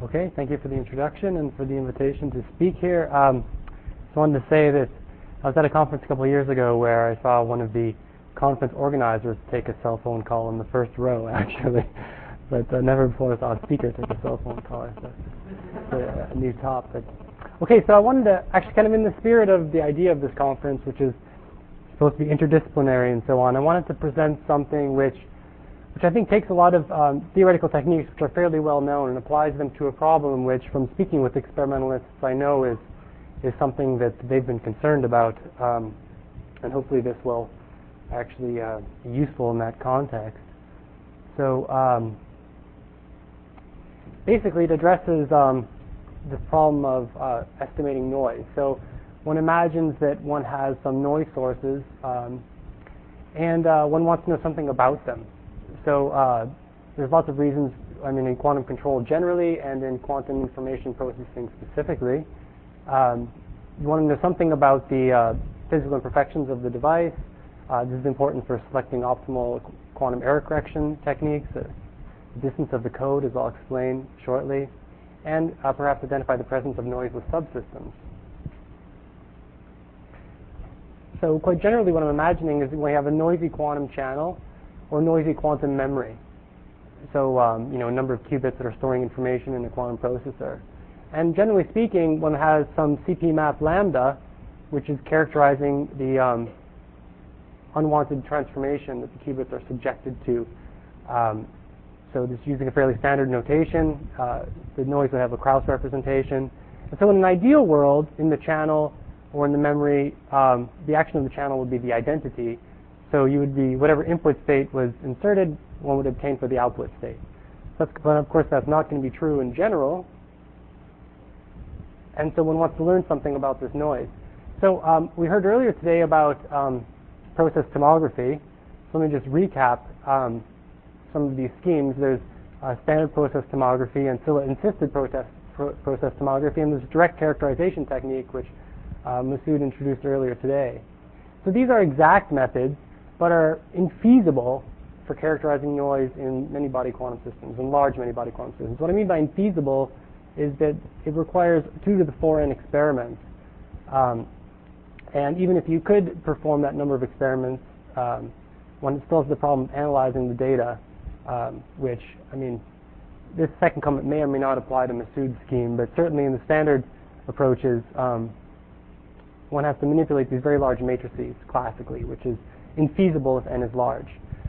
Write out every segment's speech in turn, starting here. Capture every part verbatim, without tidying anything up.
Okay, thank you for the introduction and for the invitation to speak here. Um, just wanted to say that I was at a conference a couple of years ago where I saw one of the conference organizers take a cell phone call in the first row, actually. But uh, never before saw a speaker take a cell phone call. So it's a, a new topic. Okay, so I wanted to actually kind of in the spirit of the idea of this conference, which is supposed to be interdisciplinary and so on, I wanted to present something which which I think takes a lot of um, theoretical techniques which are fairly well known and applies them to a problem which, from speaking with experimentalists, I know is is something that they've been concerned about, um, and hopefully this will actually uh, be useful in that context. So um, basically it addresses um, this problem of uh, estimating noise. So one imagines that one has some noise sources um, and uh, one wants to know something about them. So uh, there's lots of reasons, I mean, in quantum control generally and in quantum information processing specifically. Um, you want to know something about the uh, physical imperfections of the device. Uh, this is important for selecting optimal quantum error correction techniques. Uh, the distance of the code, as I'll explain shortly. And uh, perhaps identify the presence of noiseless subsystems. So quite generally what I'm imagining is that we have a noisy quantum channel or noisy quantum memory. So, um, you know, a number of qubits that are storing information in a quantum processor. And generally speaking, one has some C P map lambda, which is characterizing the um, unwanted transformation that the qubits are subjected to. Um, so this is using a fairly standard notation. Uh, the noise would have a Krauss representation. And so in an ideal world, in the channel or in the memory, um, the action of the channel would be the identity. So you would be, whatever input state was inserted, one would obtain for the output state. That's, but of course that's not going to be true in general. And so one wants to learn something about this noise. So um, we heard earlier today about um, process tomography. So let me just recap um, some of these schemes. There's uh, standard process tomography and Scylla-insisted process, pro process tomography, and there's direct characterization technique, which uh, Masoud introduced earlier today. So these are exact methods, but are infeasible for characterizing noise in many-body quantum systems, in large many-body quantum systems. What I mean by infeasible is that it requires two to the four n experiments. Um, and even if you could perform that number of experiments, um, one still has the problem of analyzing the data, um, which, I mean, this second comment may or may not apply to Masoud's scheme, but certainly in the standard approaches, um, one has to manipulate these very large matrices classically, which is infeasible if n is large.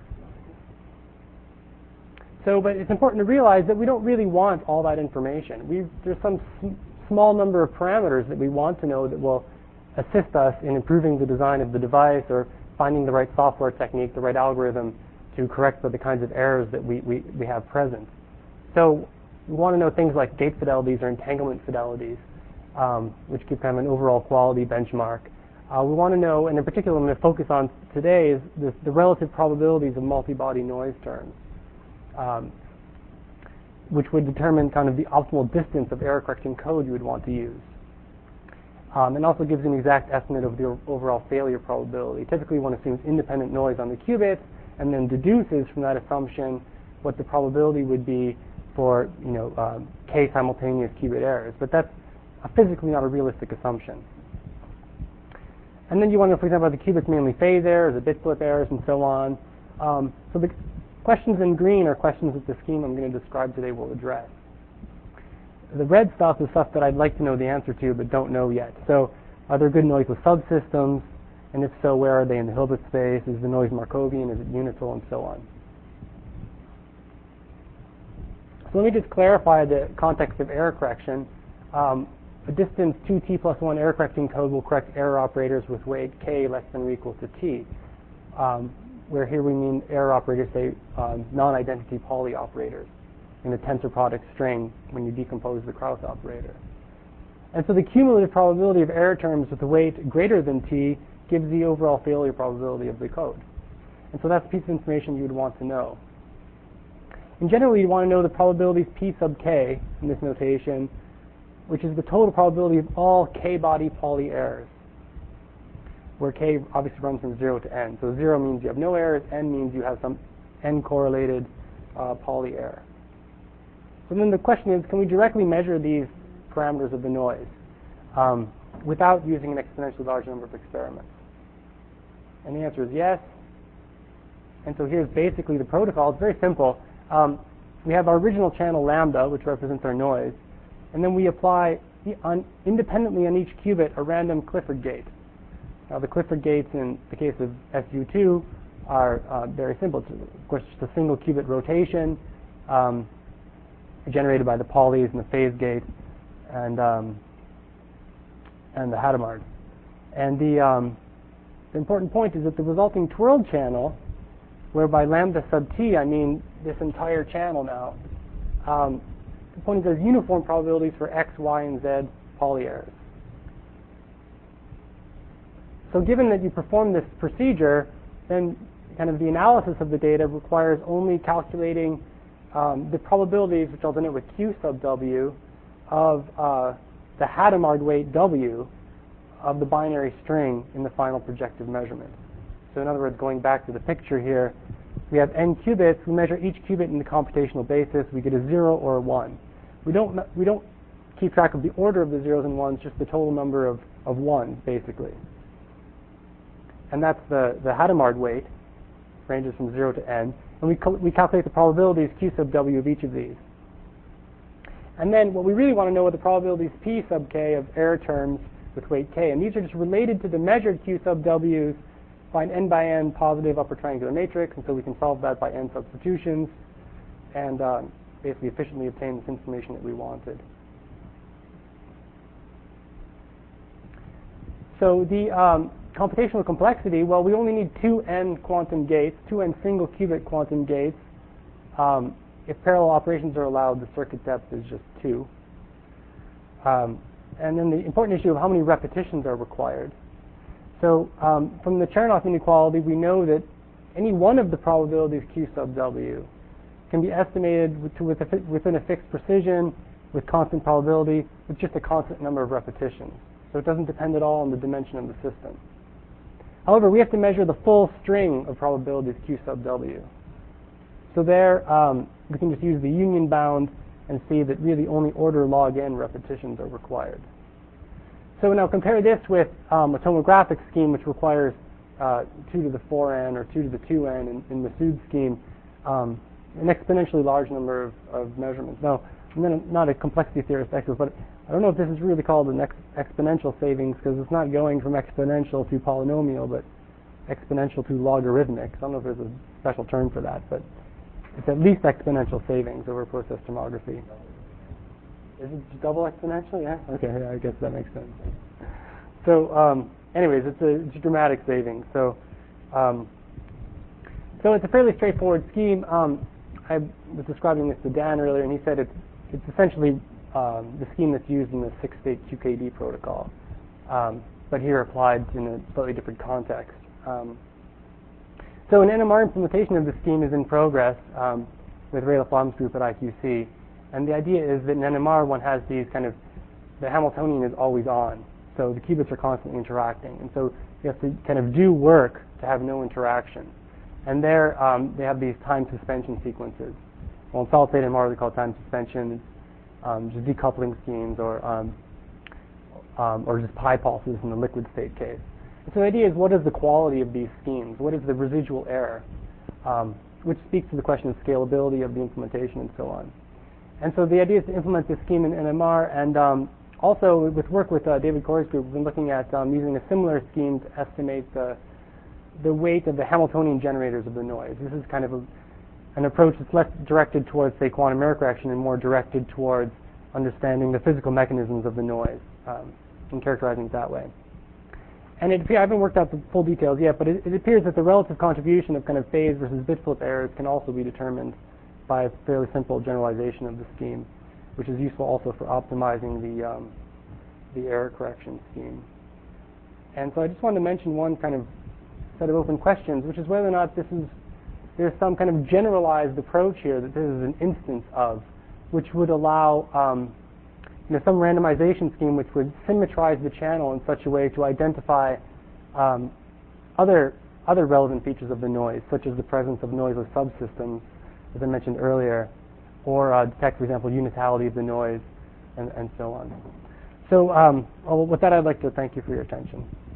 So, but it's important to realize that we don't really want all that information. We've, there's some sm small number of parameters that we want to know that will assist us in improving the design of the device or finding the right software technique, the right algorithm to correct for the kinds of errors that we, we, we have present. So we want to know things like gate fidelities or entanglement fidelities, um, which give kind of an overall quality benchmark. Uh, we want to know, and in particular I'm going to focus on today, is this, the relative probabilities of multi-body noise terms, um, which would determine kind of the optimal distance of error correction code you would want to use. Um, and also gives an exact estimate of the overall failure probability. Typically one assumes independent noise on the qubits and then deduces from that assumption what the probability would be for, you know, uh, k simultaneous qubit errors. But that's uh, physically not a realistic assumption. And then you want to know, for example, are the qubits mainly phase errors, the bit flip errors, and so on. Um, so the questions in green are questions that the scheme I'm going to describe today will address. The red stuff is stuff that I'd like to know the answer to but don't know yet. So are there good noiseless subsystems? And if so, where are they in the Hilbert space? Is the noise Markovian? Is it unital? And so on. So let me just clarify the context of error correction. Um, A distance two t plus one error correcting code will correct error operators with weight k less than or equal to t, um, where here we mean error operators, say, um, non-identity Pauli operators in the tensor product string when you decompose the Krauss operator. And so the cumulative probability of error terms with a weight greater than t gives the overall failure probability of the code. And so that's a piece of information you would want to know. And generally you want to know the probabilities p sub k in this notation, which is the total probability of all k-body Pauli errors, where k obviously runs from zero to n. So zero means you have no errors, n means you have some n-correlated uh, Pauli error. So then the question is, can we directly measure these parameters of the noise um, without using an exponentially large number of experiments? And the answer is yes. And so here's basically the protocol. It's very simple. Um, we have our original channel lambda, which represents our noise, and then we apply on, independently on each qubit a random Clifford gate. Now the Clifford gates in the case of S U two are uh, very simple. It's of course just a single qubit rotation um, generated by the Pauli's and the phase gate and um, and the Hadamard. And the, um, the important point is that the resulting twirled channel, where by lambda sub t I mean this entire channel now, um, the point is there's uniform probabilities for x, y, and z Pauli errors. So given that you perform this procedure, then kind of the analysis of the data requires only calculating um, the probabilities, which I'll denote with q sub w, of uh, the Hadamard weight w of the binary string in the final projective measurement. So in other words, going back to the picture here, we have n qubits. We measure each qubit in the computational basis. We get a zero or a one. We don't we don't keep track of the order of the zeros and ones, just the total number of, of ones, basically. And that's the, the Hadamard weight, ranges from zero to n. And we, cal we calculate the probabilities q sub w of each of these. And then what we really want to know are the probabilities p sub k of error terms with weight k. And these are just related to the measured q sub w's by an n by n positive upper triangular matrix. And so we can solve that by n substitutions and uh, basically efficiently obtain this information that we wanted. So the um, computational complexity, well, we only need two n quantum gates, two n single qubit quantum gates. Um, if parallel operations are allowed, the circuit depth is just two. Um, and then the important issue of how many repetitions are required. So um, from the Chernoff inequality, we know that any one of the probabilities q sub w can be estimated with, to, with a fi within a fixed precision with constant probability with just a constant number of repetitions. So it doesn't depend at all on the dimension of the system. However, we have to measure the full string of probabilities q sub w. So there, um, we can just use the union bound and see that really only order log n repetitions are required. So now compare this with um, a tomographic scheme, which requires uh, two to the four n or two to the two n in, in Massoud's scheme, um, an exponentially large number of, of measurements. Now, I'm not a complexity theorist expert, but I don't know if this is really called an ex exponential savings, because it's not going from exponential to polynomial, but exponential to logarithmic. I don't know if there's a special term for that, but it's at least exponential savings over process tomography. Is it double exponential? Yeah? Okay, yeah, I guess that makes sense. So um, anyways, it's a, it's a dramatic savings. So, um, so it's a fairly straightforward scheme. Um, I was describing this to Dan earlier, and he said it's, it's essentially um, the scheme that's used in the six-state Q K D protocol, um, but here applied in a slightly different context. Um, so an N M R implementation of the scheme is in progress um, with Ray Laflamme's group at I Q C. And the idea is that in N M R, one has these kind of, the Hamiltonian is always on. So the qubits are constantly interacting. And so you have to kind of do work to have no interaction. And there, um, they have these time suspension sequences. Well, in solid state N M R, they call it time suspension, um, just decoupling schemes, or um, um, or just pi pulses in the liquid state case. And so the idea is, what is the quality of these schemes? What is the residual error? Um, which speaks to the question of scalability of the implementation and so on. And so the idea is to implement this scheme in N M R, and um, also with work with uh, David Corey's group, we've been looking at um, using a similar scheme to estimate the, the weight of the Hamiltonian generators of the noise. This is kind of a, an approach that's less directed towards, say, quantum error correction and more directed towards understanding the physical mechanisms of the noise um, and characterizing it that way. And it, I haven't worked out the full details yet, but it, it appears that the relative contribution of kind of phase versus bit flip errors can also be determined by a fairly simple generalization of the scheme, which is useful also for optimizing the um, the error correction scheme. And so I just wanted to mention one kind of set of open questions, which is whether or not this is there's some kind of generalized approach here that this is an instance of, which would allow um, you know, some randomization scheme which would symmetrize the channel in such a way to identify um, other other relevant features of the noise, such as the presence of noiseless subsystems, as I mentioned earlier, or uh, detect, for example, unitality of the noise, and, and so on. So um, well, with that, I'd like to thank you for your attention.